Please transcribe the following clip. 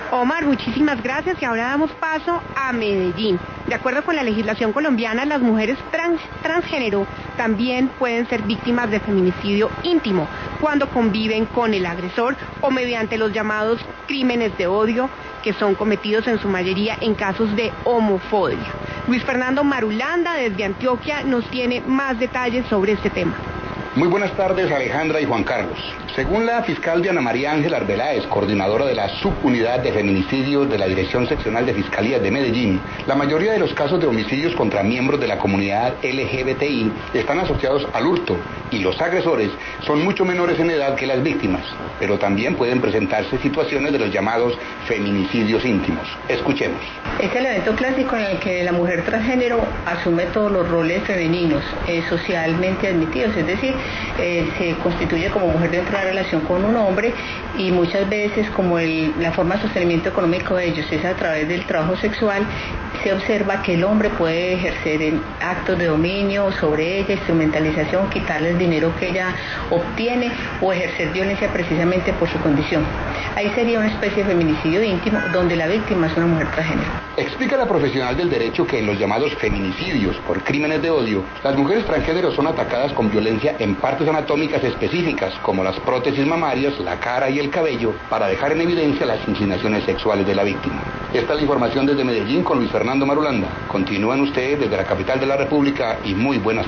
Omar, muchísimas gracias y ahora damos paso a Medellín. De acuerdo con la legislación colombiana, las mujeres transgénero también pueden ser víctimas de feminicidio íntimo cuando conviven con el agresor o mediante los llamados crímenes de odio, que son cometidos en su mayoría en casos de homofobia. Luis Fernando Marulanda desde Antioquia nos tiene más detalles sobre este tema. Muy buenas tardes, Alejandra y Juan Carlos. Según la fiscal Diana María Ángela Arbeláez, coordinadora de la subunidad de feminicidios de la Dirección Seccional de Fiscalía de Medellín, la mayoría de los casos de homicidios contra miembros de la comunidad LGBTI están asociados al hurto y los agresores son mucho menores en edad que las víctimas, pero también pueden presentarse situaciones de los llamados feminicidios íntimos. Escuchemos. Es el evento clásico en el que la mujer transgénero asume todos los roles femeninos socialmente admitidos, es decir, se constituye como mujer dentro de la relación con un hombre y muchas veces como la forma de sostenimiento económico de ellos es a través del trabajo sexual, se observa que el hombre puede ejercer actos de dominio sobre ella, instrumentalización, quitarle el dinero que ella obtiene o ejercer violencia precisamente por su condición. Ahí sería una especie de feminicidio íntimo donde la víctima es una mujer transgénero. Explica la profesional del derecho que en los llamados feminicidios por crímenes de odio, las mujeres transgénero son atacadas con violencia en partes anatómicas específicas como las prótesis mamarias, la cara y el cabello, para dejar en evidencia las inclinaciones sexuales de la víctima. Esta es la información desde Medellín con Luis Fernando Marulanda. Continúan ustedes desde la capital de la República y muy buenas tardes.